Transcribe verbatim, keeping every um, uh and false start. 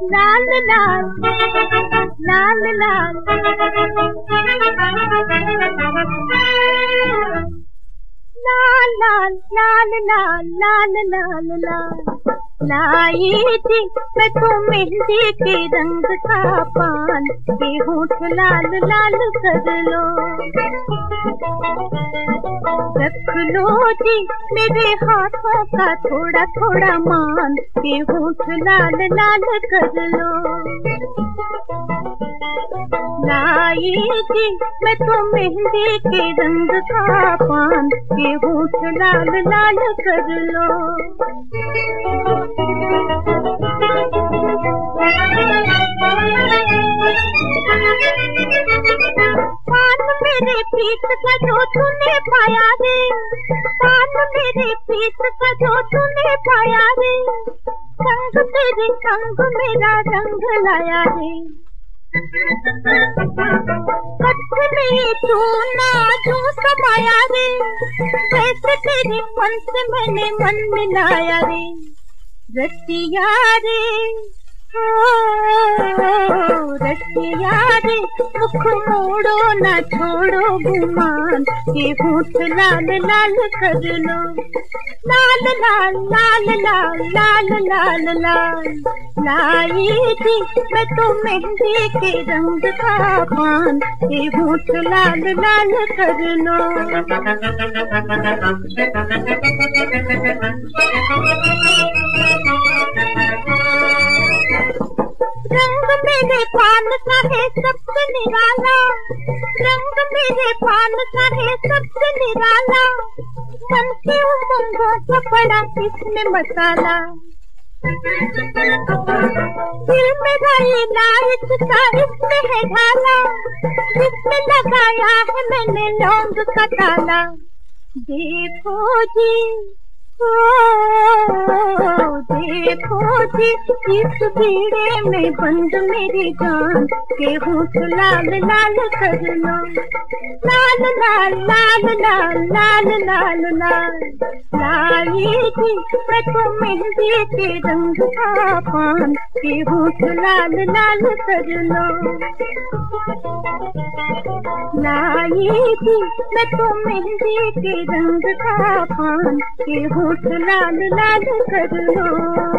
लाल लाल लाल लाल लाल लाल लाल लाल लाल लाल लाल लाई थी मैं तो मेहंदी के रंग का पान के होठ लाल लाल कर लो, रख लो जी मेरे हाथों का थोड़ा थोड़ा मान के होठ लाल लाल कर लो। लाई थी मैं तो मेहंदी के रंग का पान के होठ लाल लाल कर लो। पान मेरे प्रीत का जो तूने पाया रे, पान मेरे प्रीत का जो तूने पाया रे, संग तेरे संग मेरा रंग लाया रे। कच्छ में तू ना जो समाया रे, वैसे तेरे मन से मैंने मन मिलाया रे। रसिया रे रसिया रे मुख मोड़ो ना छोड़ो गुमान के होठ लाल लाल कर लो। लाल लाल लाल लाल लाल लाल लाल लाई थी मैं तो मेहंदी के रंग का पान के होठ लाल लाल कर लो। रंग मेरे पान का है सबसे निराला, रंग मेरे पान का है सबसे निराला, मन के उमंगों का पड़ा इसमें मसाला। दिल मेरा इलाज का इसमें है ढाला, इसमें लगाया है मैंने लौंग का ताला। देखो जी ओ देखो जी इस भीड़े में बंद मेरी जान के होठ लाल लाल कर लो। लाल लाल लाल लाल लाल लाल लाल लाई थी मैं तो मेहंदी के रंग का पान के होठ लाल लाल कर लो। लाई थी मैं तो मेहंदी के रंग का पान के होठ लाल लाल कर लो।